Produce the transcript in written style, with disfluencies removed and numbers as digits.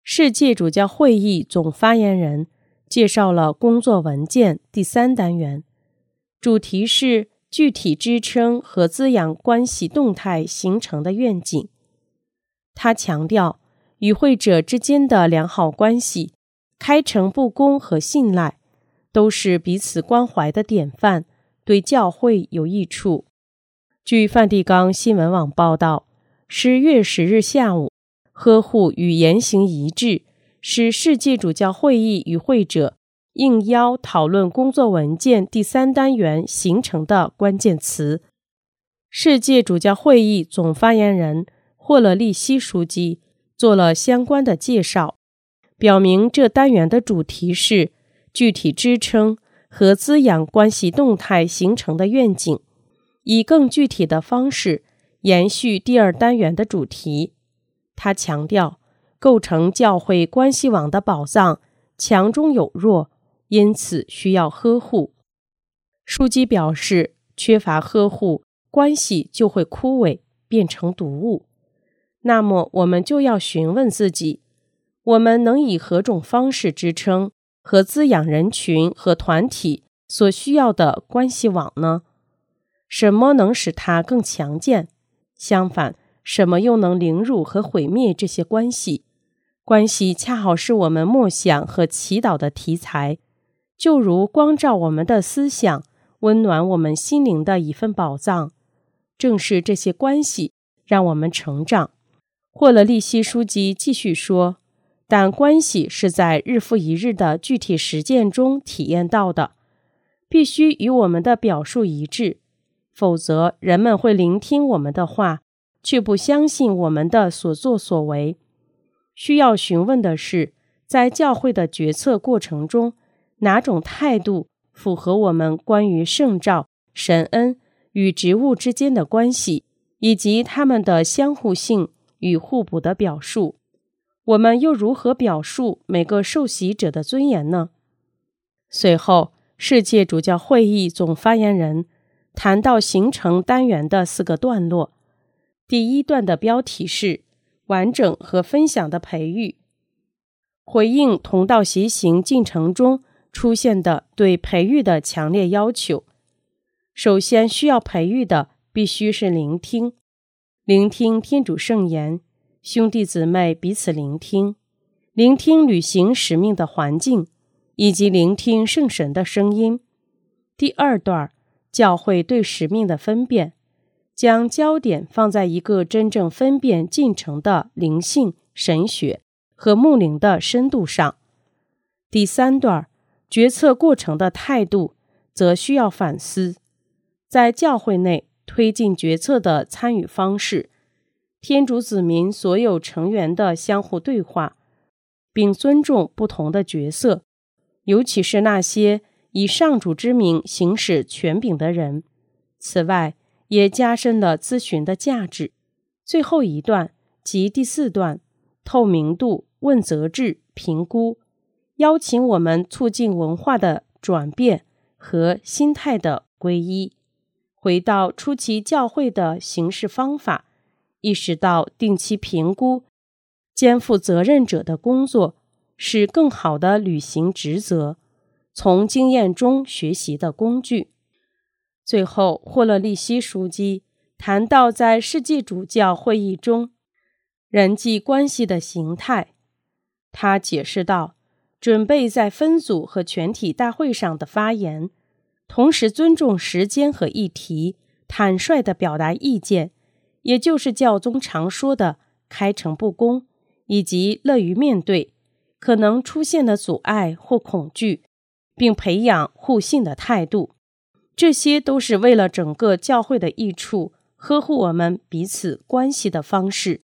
世界主教会议总发言人介绍了工作文件第3单元，主题是具体支撑和滋养关系动态形成的愿景。他强调，与会者之间的良好关系、开诚布公和信赖，都是彼此关怀的典范，对教会有益处。据梵蒂冈新闻网报道，10月10日下午，呵护与言行一致是世界主教会议与会者应邀讨论工作文件第3单元形成的关键词。世界主教会议总发言人霍勒利希书记做了相关的介绍，表明这单元的主题是具体支撑和滋养关系动态形成的愿景，以更具体的方式延续第2单元的主题。他强调，构成教会关系网的宝藏强中有弱，因此需要呵护。书记表示，缺乏呵护，关系就会枯萎，变成毒物。那么我们就要询问自己，我们能以何种方式支撑和滋养人群和团体所需要的关系网呢？什么能使它更强健？相反，什么又能凌辱和毁灭这些关系？关系恰好是我们默想和祈祷的题材，就如光照我们的思想，温暖我们心灵的一份宝藏。正是这些关系让我们成长。霍勒利希书记继续说，但关系是在日复一日的具体实践中体验到的，必须与我们的表述一致，否则人们会聆听我们的话，却不相信我们的所作所为。需要询问的是，在教会的决策过程中，哪种态度符合我们关于圣召、神恩与职务之间的关系，以及它们的相互性与互补的表述。我们又如何表述每个受洗者的尊严呢？随后，世界主教会议总发言人谈到形成单元的4个段落。第1段的标题是完整和分享的培育，回应同道协行进程中出现的对培育的强烈要求。首先需要培育的必须是聆听，聆听天主圣言，兄弟姊妹彼此聆听，聆听履行使命的环境，以及聆听圣神的声音。第2段，教会对使命的分辨，将焦点放在一个真正分辨进程的灵性、神学和牧灵的深度上。第3段，决策过程的态度，则需要反思，在教会内推进决策的参与方式，天主子民所有成员的相互对话，并尊重不同的角色，尤其是那些以上主之名行使权柄的人。此外，也加深了咨询的价值。最后一段，即第4段，透明度、问责制、评估，邀请我们促进文化的转变和心态的皈依，回到初期教会的行事方法，意识到定期评估肩负责任者的工作是更好地履行职责，从经验中学习的工具。最后，霍勒利希书记谈到在世界主教会议中人际关系的形态。他解释道，准备在分组和全体大会上的发言，同时尊重时间和议题，坦率地表达意见，也就是教宗常说的开诚布公，以及乐于面对可能出现的阻碍或恐惧，并培养互信的态度。这些都是为了整个教会的益处，呵护我们彼此关系的方式。